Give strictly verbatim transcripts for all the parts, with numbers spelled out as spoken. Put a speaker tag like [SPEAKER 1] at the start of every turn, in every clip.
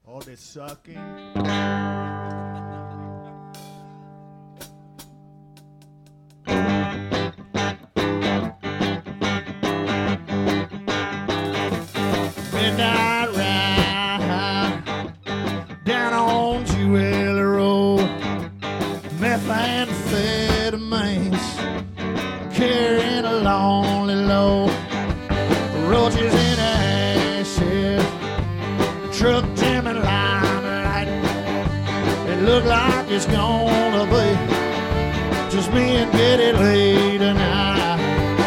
[SPEAKER 1] All this sucking. Midnight ride down on Jewel Road. Methamphetamines carrying a lonely load. Roaches in ashes, truck jamming limelight. It look like it's gonna be just me and Betty Lee tonight.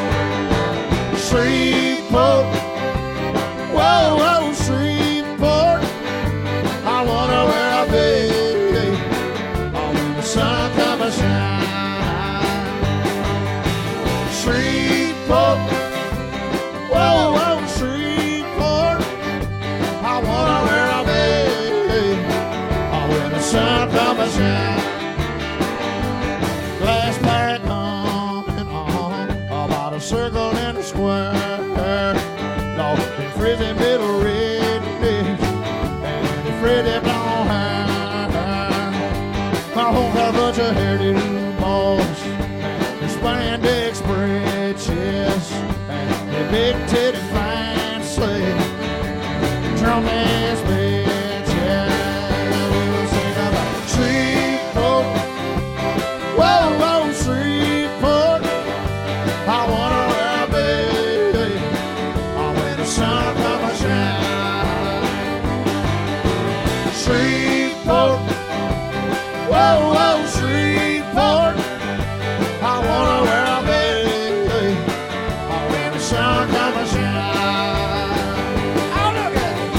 [SPEAKER 1] Shreveport, whoa, whoa, Shreveport. I wonder where I'll be oh, when the sun comes shine. Shreveport, whoa, whoa, Shreveport. I wonder where I'll be oh, when the sun comes shine. Glass back coming on about a circle in a square. Lost in frizzy middle redness and the frizzy blonde hair. I won't have a bunch of hairdo boys and spandex breeches and the big titty fancy drum ass bitches. We will sing about Shreveport, whoa, whoa, Shreveport. I wonder where I'll be oh, when the sun comes shine. Shreveport, whoa, whoa, Shreveport. I wonder where I'll be oh, when the sun comes shine. Oh, look at it.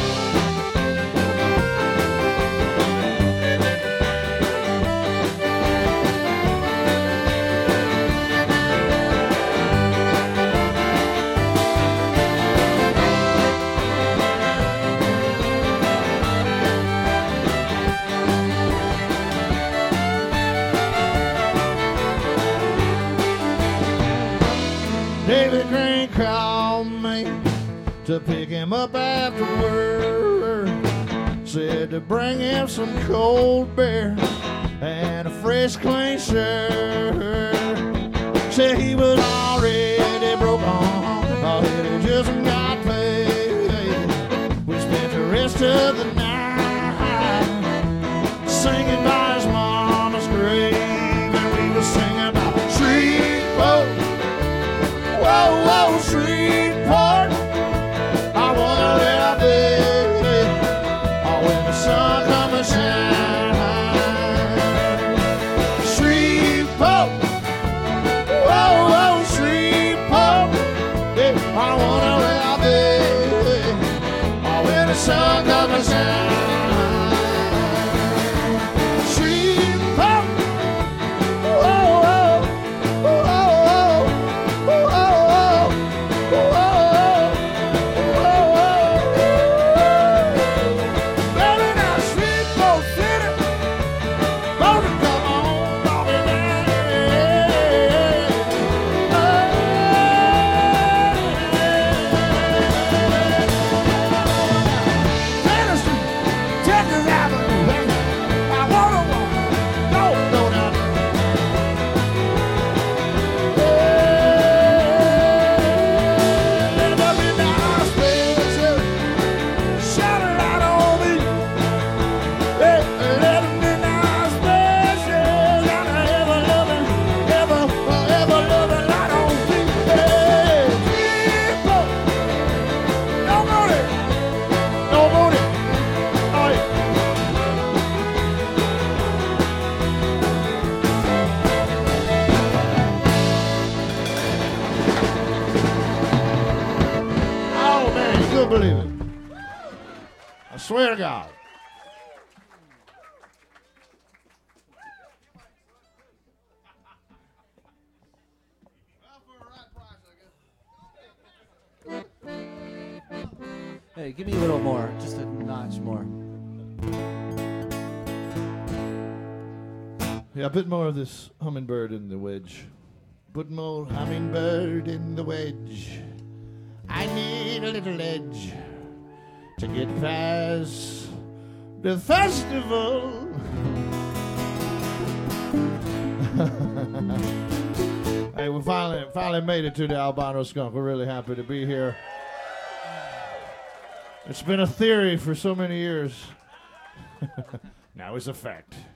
[SPEAKER 1] David Green called me to pick him up after work. Said to bring him some cold beer and a fresh clean shirt. Said he was already broke on, thought he just got paid. We spent the rest of the night singing by his mama's grave, and we were singing about Shreveport. Whoa, whoa, Shreveport. I wonder where I'll be oh, when the sun comes shine. Shreveport, whoa, whoa, Shreveport. Yeah, I wonder where I'll be oh, when the sun comes shine. Shreveport, whoa, whoa, whoa, whoa, whoa. Believe it. I swear to God.
[SPEAKER 2] Hey, give me a little more, just a notch more.
[SPEAKER 1] Yeah, a bit more of this hummingbird in the wedge. Put more hummingbird in the wedge. I need a little edge to get past the festival. Hey, we finally finally made it to the Albino Skunk. We're really happy to be here. It's been a theory for so many years. Now it's a fact.